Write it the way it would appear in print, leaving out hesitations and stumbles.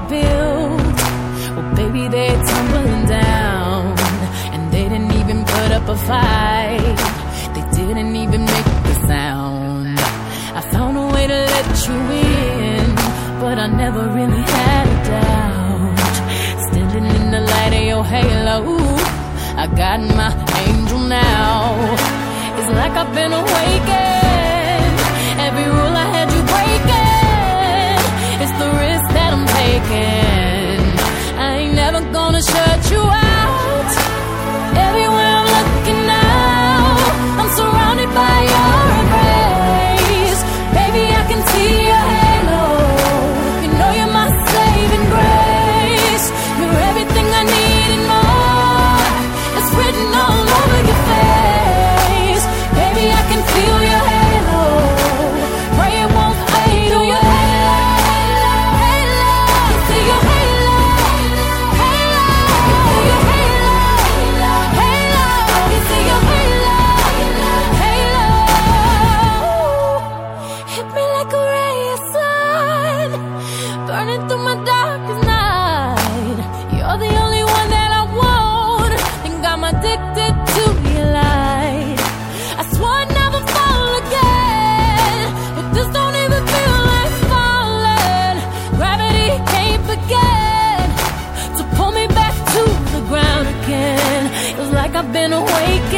built, well, baby, they're tumbling down. And they didn't even put up a fight. They didn't even make the sound. I found a way to let you in, but I never really had a doubt. Standing in the light of your halo, I got my angel now. It's like I've been awakened. Every rule I had you breaking, it's the risk that I'm taking. I ain't never gonna shut you out. Everywhere I'm looking now, I'm surrounded by your embrace. Baby, I can see your halo. You know you're my saving grace. You're everything I need and more. It's written all over your face. Baby, I can feel your halo. Pray it won't fade away. Halo, halo, see your halo. Halo, see your halo. Halo, you see your halo. Halo, hit me like a ray of sun, burning through my darkest night. You're the only one that I want. Think I'm addicted to your light. I swore I'd never fall again, but this don't even feel like falling. Gravity can't begin to pull me back to the ground again. It's like I've been awakened.